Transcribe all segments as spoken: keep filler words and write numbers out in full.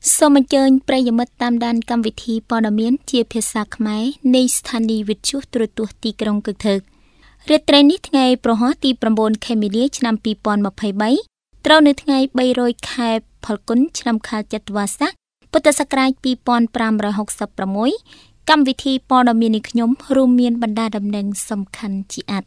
សូមអញ្ជើញប្រិយមិត្តតាមដានកម្មវិធីព័ត៌មានជាភាសាខ្មែរនៃស្ថានីយ៍វិទ្យុទូរទស្សន៍ទីក្រុងកឹកថឺរាត្រីនេះថ្ងៃប្រហ័សទី9ខែមីនាឆ្នាំ2023ត្រូវនៅថ្ងៃ300ខែផលគុណឆ្នាំខាលចត្វាស័កពុទ្ធសករាជ2566កម្មវិធីព័ត៌មាននេះខ្ញុំរួមមានបណ្ដាដំណឹងសំខាន់ជាអាទិ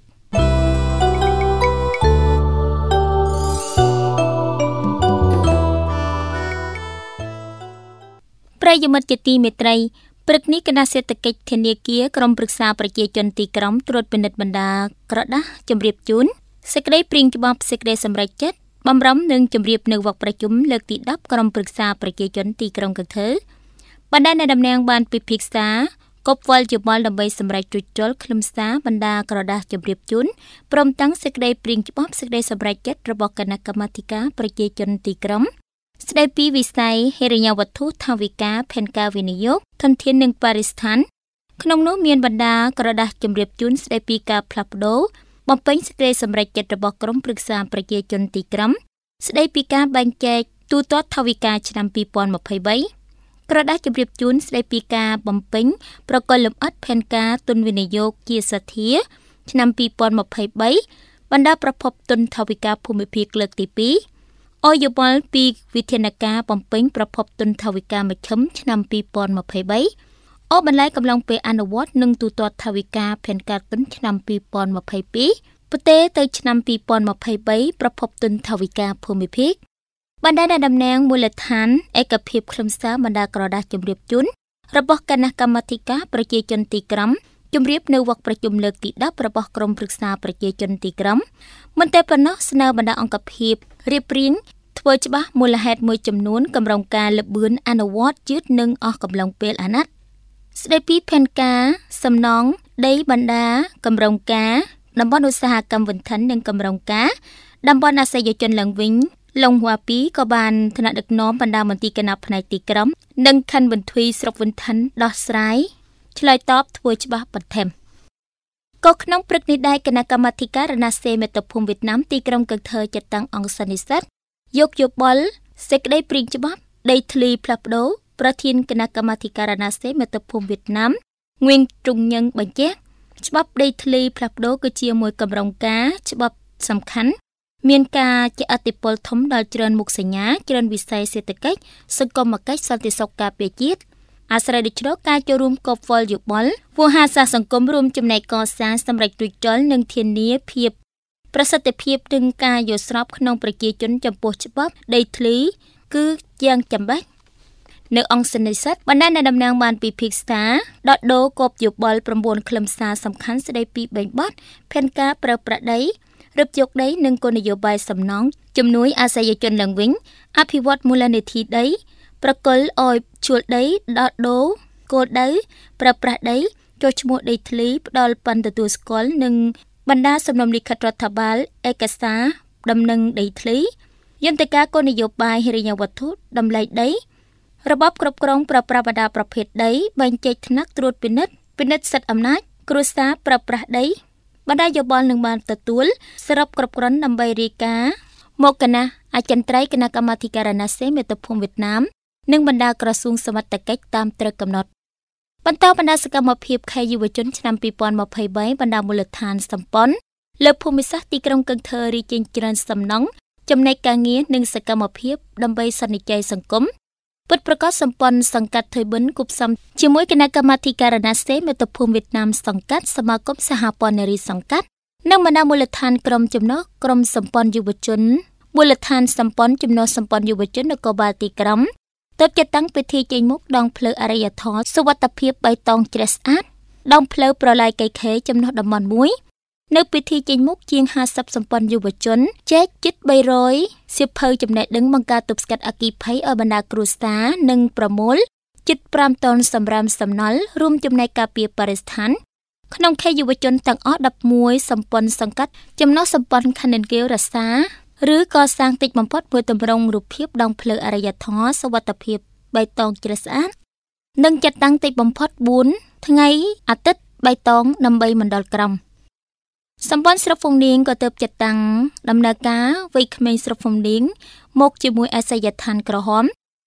ប្រិយមិត្តជាទីមេត្រីព្រឹកនេះគណៈសេដ្ឋកិច្ចធនាគារក្រុមប្រឹក្សាប្រជាជនទីក្រុងត្រួតពិនិត្យបណ្ដាក្រដាស់ជម្រាបជូនសេចក្តីព្រាងច្បាប់សេចក្តីសម្រេចចិត្តបំរុងនិងជម្រាបនៅវគ្គប្រជុំលើកទី10ក្រុមប្រឹក្សាប្រជាជនទីក្រុងកឹកថឺបណ្ដាអ្នកតំណាងបានពិភាក្សាគប់វល់យោបល់ដើម្បីសម្រេចជួសជុលខ្លឹមសារបណ្ដាក្រដាស់ជម្រាបជូនព្រមទាំងសេចក្តីព្រាងច្បាប់សេចក្តីសម្រេចចិត្តរបស់គណៈកម្មាធិការប្រជាជនទីក្រុងស្ដីពីវិស័យហិរញ្ញវត្ថុថវិកាផែនការវិនិយោគធនធាននិងបរិស្ថានក្នុងនោះមានបណ្ដាក្រដាស់ជម្រាបជូនស្ដីពីការផ្លាស់ប្ដូរបំពេញសេចក្តីសម្រេចចិត្តរបស់ក្រុមប្រឹក្សាប្រជាជនទីក្រុងស្ដីពីការបែងចែកទូទាត់ថវិកាឆ្នាំ2023ក្រដាស់ជម្រាបជូនស្ដីពីការបំពេញប្រកល់លម្អិតផែនការទុនវិនិយោគជាសទ្ធាឆ្នាំ2023បណ្ដាប្រភពទុនថវិកាភូមិភាគលើកទី2អយបល់ពីវិធានការបំពេញប្រភពទុនថវិកាមជ្ឈិមឆ្នាំ2023អបន្លែកំឡុងពេលអនុវត្តនិងទូទាត់ថវិកាផែនការទុនឆ្នាំ2022ប្រទេសទៅឆ្នាំ2023ប្រភពទុនថវិកាភូមិភាគបណ្ដាតំណាងមូលដ្ឋានឯកភាពខ្លឹមសារបណ្ដាក្រដាស់ជម្រាបជូនរបស់គណៈកម្មាធិការប្រជាជនទីក្រុងជម្រាបនៅវគ្គប្រជុំលើកទី10របស់ក្រុមប្រឹក្សាប្រជាជនទីក្រុងមិនតែប៉ុណ្ណោះស្នើបណ្ដាអង្គភាពរៀបរៀងធ្វើច្បាស់មូលហេតុមួយចំនួនកម្រងការលបឿនអនុវត្តយឺតនិងអស់កំឡុងពេលអាណត្តិស្ដីពីផែនការសំណងដីបណ្ដាកម្រងការតំបន់ឧស្សាហកម្មវិន្ធាននិងកម្រងការតំបន់អាសយជនឡើងវិញឡុងហួាពីក៏បានថ្នាក់ដឹកនាំបណ្ដាមន្ទីរគណៈផ្នែកទីក្រុងនិងខណ្ឌបន្ទាយស្រុកវិន្ធានដោះស្រាយឆ្លើយតបធ្វើច្បាស់បន្ថែមក៏ក្នុងព្រឹកនេះដែរគណៈកម្មាធិការរណសេមេត្តភូមិវៀតណាមទីក្រុងកឹកថឺចាត់តាំងអង្គសន្និសីទយកយោបល់សេចក្តីព្រាងច្បាប់ដីធ្លីផ្លាស់ប្ដូរប្រធានគណៈកម្មាធិការរណសេមេត្តភូមិវៀតណាមងឿងទ្រុងញឹងបញ្ជាក់ច្បាប់ដីធ្លីផ្លាស់ប្ដូរគឺជាមួយកម្រងការច្បាប់សំខាន់មានការជះឥទ្ធិពលធំដល់ច្រើនមុខសញ្ញាច្រើនវិស័យសេដ្ឋកិច្ចសង្គមគិច្ចសន្តិសុខការពារជាតិអាស្រ័យដូចនោះការចូលរួមគប់វល់យោបល់វោហាសាសង្គមរួមចំណែកកសាងសម្រេចរួចចលនិងធានាភាពប្រសិទ្ធភាពនិងការយល់ស្របក្នុងប្រជាជនចំពោះច្បាប់ដីធ្លីគឺយ៉ាងចាំបាច់នៅអង្គសន្និសីទបណ្ដាអ្នកតំណាងបានពិភាក្សាដកដូរគប់យោបល់9ខ្លឹមសារសំខាន់ស្ដីពីបែងបាត់ផែនការប្រើប្រាស់ដីរឹបយកដីនិងគោលនយោបាយសំណង់ជំនួយអាសយជនឡើងវិញអភិវឌ្ឍមូលនិធិដីប្រគល់ឲ្យជួលដីដកដូរគោលដៅប្រើប្រាស់ដីចុះឈ្មោះដីធ្លីផ្ដល់ប៉ុនទទួលស្គាល់និងបណ្ដាសំណុំលិខិតរដ្ឋបាលឯកសារដំណឹងដីធ្លីយន្តការគោលនយោបាយហិរញ្ញវត្ថុតម្លៃដីរបបគ្រប់គ្រងប្រើប្រាស់បណ្ដាប្រភេទដីបែងចែកថ្នាក់ត្រួតពិនិត្យពិនិត្យសិទ្ធិអំណាចគ្រួសារប្រើប្រាស់ដីបណ្ដាយោបល់នឹងបានទទួលសរុបគ្រប់គ្រាន់ដើម្បីរាយការណ៍មកគណៈអចិន្ត្រៃយ៍គណៈកម្មាធិការរណសេមេត្តភូមិវៀតណាមនិងបណ្ដាក្រសួងសមត្ថកិច្ចតាមត្រូវកំណត់បន្តបណ្ដាសកម្មភាពខែយុវជនឆ្នាំ2023បណ្ដាមូលដ្ឋានសម្ព័ន្ធលើភូមិសាស្ត្រទីក្រុងកឹកថឺរីកច្រើនសំណង់ចំណែកការងារនិងសកម្មភាពដើម្បីសន្និចីសង្គមពិតប្រាកដសម្ព័ន្ធសង្កាត់ថុយបិនគប់សំជាមួយគណៈកម្មាធិការរណសេមេត្តភូមិវៀតណាមសង្កាត់សមាគមសហព័ន្ធនារីសង្កាត់និងបណ្ដាមូលដ្ឋានក្រុមចំណុះក្រុមសម្ព័ន្ធយុវជនមូលដ្ឋានសម្ព័ន្ធចំណុះសម្ព័ន្ធយុវជននគរបាលទីក្រុងទើបចាត់តាំងពិធីចេញមុខដងផ្លូវអរិយធម៌សុវត្ថិភាពបៃតងជ្រះស្អាតដងផ្លូវប្រឡាយកៃខេចំណុះតំបន់មួយនៅពិធីចេញមុខជាង50សម្ព័ន្ធយុវជនចែកជិត300សៀវភៅចំណេះដឹងបង្ការទប់ស្កាត់អគ្គិភ័យឲ្យបណ្ដាគ្រួសារនិងប្រមូលជិត5តោនសម្រាមសំណល់រួមចំណែកការពារបរិស្ថានក្នុងខេត្តយុវជនទាំងអស់11សម្ព័ន្ធសង្កាត់ចំណុះសម្ព័ន្ធខណ្ឌនគិររសាឬក៏សាងតិចបំផុតមួយតម្រង់រូបភាពដងផ្លូវអរិយធម៌សុវត្ថិភាពបៃតងជ្រះស្អាតនិងចាត់តាំងតិចបំផុត4ថ្ងៃអាទិត្យបៃតងដើម្បីមណ្ឌលក្រមសម្ព័ន្ធស្រុកហ្វុងនាងក៏ទើបចាត់តាំងដំណើរការវ័យក្មេងស្រុកហ្វុងនាងមកជាមួយអាសយដ្ឋានក្រហម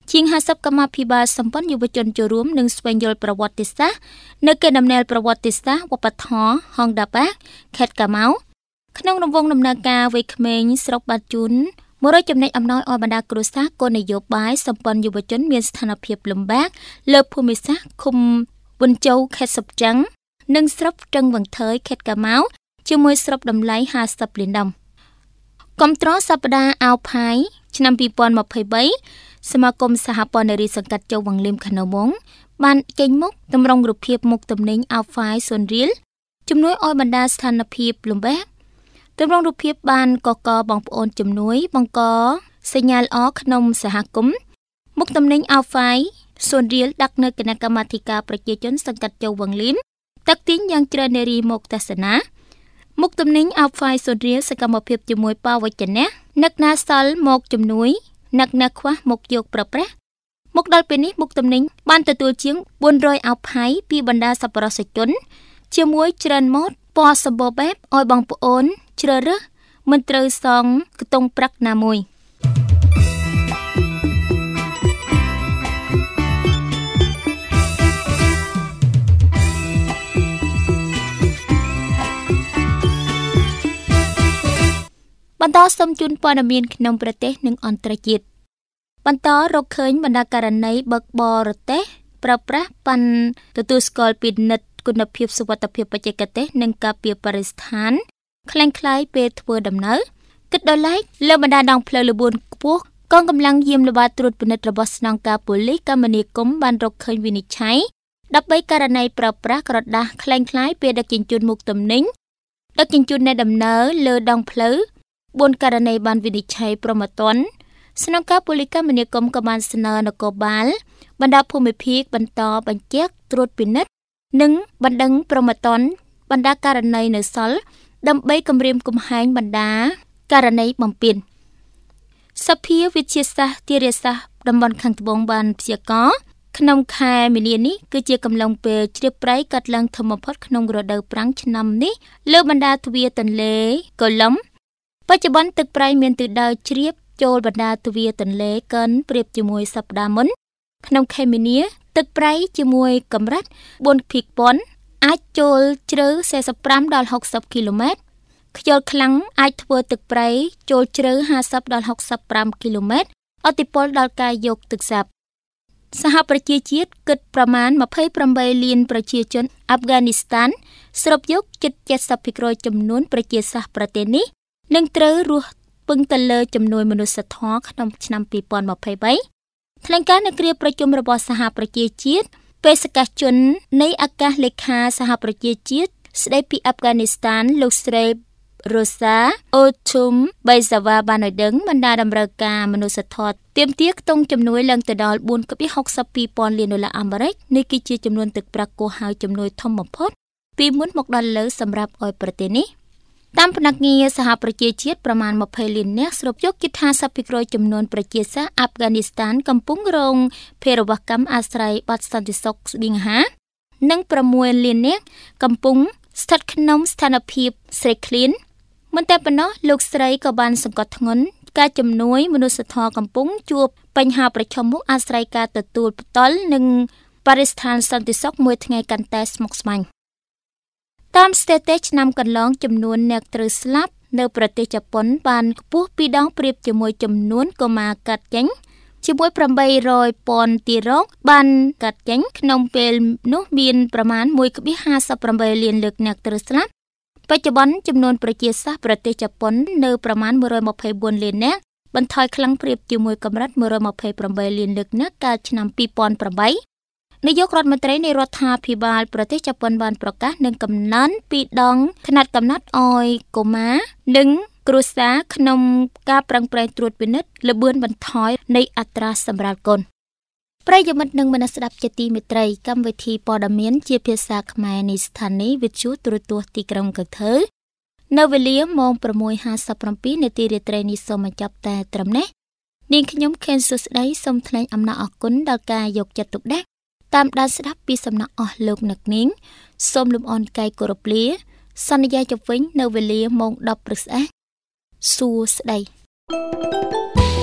ជាងห้าสิบកម្មាភិបាលសម្ព័ន្ធយុវជនចូលរួមនិងស្វែងយល់ប្រវត្តិសាស្ត្រនៅកេរដំណែលប្រវត្តិសាស្ត្រវប្បធម៌ហងដាបាខេត្តកាម៉ៅក្នុងរង្វង់ដំណើរការវ័យក្មេងស្រុកបាត់ជូនមួយរយចំណែកអំណោយឲ្យបណ្ដាគ្រួសារគោលនយោបាយសម្ព័ន្ធយុវជនមានស្ថានភាពលំបាកលើភូមិសាស្ត្រឃុំវុនជូខេត្តសុបចឹងនិងស្រុកត្រឹងវង្ថើយខេត្តកាម៉ៅជាមួយស្រុកតម្លៃห้าสิบលានដុល្លារគាំទ្រសប្តាហ៍អាវផាយឆ្នាំពីរពាន់ម្ភៃបីសមាគមសហព័ន្ធនារីសង្កាត់ជ័យវង្លៀមខណូវងបានចេញមុខតម្រង់រូបភាពមុខទំនិញអាវផាយសូនរៀលជំនួយឲ្យបណ្ដាស្ថានភាពលំបាកតម្រង់រូបភាពបានកកបងប្អូនជំនួយបង្កសញ្ញាល្អក្នុងសហគមន៍មុខទំនិញអាវផាយសូនរៀលដាក់នៅគណៈកម្មាធិការប្រជាជនសង្កាត់ជ័យវង្លៀមតាក់ទាញយ៉ាងច្រើននារីមកទស្សនាមុខទំនិញអាវផាយសូនរៀលសកម្មភាពជាមួយបវចនៈនឹកណាសល់មកជំនួយនឹកណាខ្វះមកយកប្រប្រាស់មកដល់ពេលនេះមុខទំនិញបានទទួលជាងបួនរយអាវផាយពីបណ្ដាសប្បុរសជនជាមួយច្រើនម៉ូដពណ៌សម្បូរបែបឲ្យបងប្អូនជ្រើសរើសមិនត្រូវសងខ្ទង់ប្រាក់ណាមួយបន្តសូមជូនព័ត៌មានក្នុងប្រទេសនិងអន្តរជាតិបន្តរកឃើញបណ្ដាករណីបើកបរទេសប្រើប្រាស់ប៉ាន់ទទួលស្គាល់ពិនិត្យគុណភាពសុវត្ថិភាពបច្ចេកទេសនិងការពារបរិស្ថានคล้ายៗពេលធ្វើដំណើរគិតដល់ឡែកលើបណ្ដាដងផ្លូវល្បឿនខ្ពស់កងកម្លាំងយាមល្បាតត្រួតពិនិត្យរបស់ស្នងការប៉ូលីសកម្ពុជាគមបានរកឃើញវិនិច្ឆ័យដប់បីករណីប្រើប្រាស់ក្រដាសคล้ายៗពេលដឹកជញ្ជូនមុខទំនិញដឹកជញ្ជូនអ្នកដំណើរលើដងផ្លូវបួនករណីបានវិនិច្ឆ័យប្រមាថតស្នងការប៉ូលីសកម្ពុជាគមក៏បានស្នើនគរបាលបណ្ដាភូមិភាគបន្តបញ្ជាក់ត្រួតពិនិត្យនិងបណ្ដឹងប្រមាថតបណ្ដាករណីនៅសល់ដើម្បីគម្រាមកំហែងបណ្ដាករណីបំពានសភាវិទ្យាសាស្ត្រទារាសាស្ត្រតំបន់ខាងត្បូងបានព្យាករណ៍ក្នុងខែមីនានេះគឺជាកំឡុងពេលជ្រាបព្រៃកាត់ឡើងធំបំផុតក្នុងរដូវប្រាំងឆ្នាំនេះលើបណ្ដាទ្វារទន្លេកូឡុំបច្ចុប្បន្នទឹកប្រៃមានទិសដៅជ្រាបចូលបណ្ដាទ្វារទន្លេកិនប្រៀបជាមួយសប្តាហ៍មុនក្នុងខែមីនាទឹកប្រៃជាមួយកម្រិតបួនភាគពាន់អាចចូលជ្រៅสี่สิบห้าដល់หกสิบគីឡូម៉ែត្រខ្យល់ខ្លាំងអាចធ្វើទឹកប្រៃចូលជ្រៅห้าสิบដល់หกสิบห้าគីឡូម៉ែត្រឥទ្ធិពលដល់ការយកទឹកសាបសហប្រជាជាតិគិតប្រមាណยี่สิบแปดលានប្រជាជនអាហ្វហ្គានីស្ថានស្រូបយកជិតเจ็ดสิบភាគរយចំនួនប្រជាសាស្ត្រប្រទេសនេះនឹងត្រូវរស់ពឹងទៅលើជំនួយមនុស្សធម៌ក្នុងឆ្នាំពីរពាន់ម្ភៃបីថ្លែងការណ៍នៅគ្រាប្រជុំរបស់សហប្រជាជាតិបេសកជននៃអាកាសលេខាសហប្រជាជាតិស្ដីពីអាហ្វហ្គានីស្ថានលោកស្រីរ៉ូសាអូធុំបៃសាវ៉ាបានឲ្យដឹងបណ្ដាតម្រូវការមនុស្សធម៌ទាមទារខ្ទង់ជំនួយឡើងទៅដល់bốnភាគហកសិបពីរពាន់លានដុល្លារអាមេរិកនេះគឺជាចំនួនទឹកប្រាក់គោះហើយជំនួយធំបំផុតពីមុនមកដល់លើសម្រាប់ឲ្យប្រទេសនេះតាមភ្នាក់ងារសហប្រជាជាតិប្រមាណยี่สิบលាននាក់ស្រូបយកគិតห้าสิบភាគរយចំនួនប្រជាសាស្ត្រអាហ្វហ្គានីស្ថានកំពុងរងភេរវកម្មអាស្រ័យបាត់សន្តិសុខស្បៀងអាហារនិងsáuលាននាក់កំពុងស្ថិតក្នុងស្ថានភាពស្រេកឃ្លានមិនតែប៉ុណ្ណោះលោកស្រីក៏បានសង្កត់ធ្ងន់ការជំនួយមនុស្សធម៌កំពុងជួបបញ្ហាប្រឈមមុខអាស្រ័យការទទួលផ្ទាល់និងបរិស្ថានសន្តិសុខមួយថ្ងៃកាន់តែស្មុគស្មាញតាមស្ថិតិឆ្នាំកន្លងចំនួនអ្នកត្រូវស្លាប់នៅប្រទេសជប៉ុនបានខ្ពស់ពីរដងប្រៀបជាមួយចំនួនកុមារកាត់ចេញជាមួយeight hundred thousandទារកបានកាត់ចេញក្នុងពេលនោះមានប្រមាណone point five eightលានលើកអ្នកត្រូវស្លាប់បច្ចុប្បន្នចំនួនប្រជាសាស្ត្រប្រទេសជប៉ុននៅប្រមាណone hundred twenty-fourលាននាក់បន្ថយខ្លាំងប្រៀបជាមួយកម្រិតone hundred twenty-eightលានលើកនាក់កាលឆ្នាំtwo thousand eightនាយករដ្ឋមន្ត្រីនៃរដ្ឋាភិបាលប្រទេសជប៉ុនបានប្រកាសនឹងកំណត់ពីរដងຂະຫນាត់កំណត់ឲ្យកុមារនិងគ្រួសារក្នុងការប្រឹងប្រែងត្រួតពិនិត្យល្បឿនបន្ថយនៃអត្រាសម្រាលកូនប្រិយមិត្តនិងមនស្សស្ដាប់ជាទីមេត្រីកម្មវិធីព័ត៌មានជាភាសាខ្មែរនៃស្ថានីយ៍វិទ្យុទូរទស្សន៍ទីក្រុងកន្ធើនៅវេលាម៉ោងsix fifty-sevenនាទីរាត្រីនេះសូមបញ្ចប់តែត្រឹមនេះនាងខ្ញុំខេនសុស្ដីសូមថ្លែងអំណរអគុណដល់ការយកចិត្តទុកដាក់តាមដានស្ដាប់ពីសំណាក់អស់លោកអ្នកនាងសូមលំអរកាយគោរពលាសន្យាជប់វិញនៅវេលាម៉ោងtenព្រឹកស្អែកសួស្ដី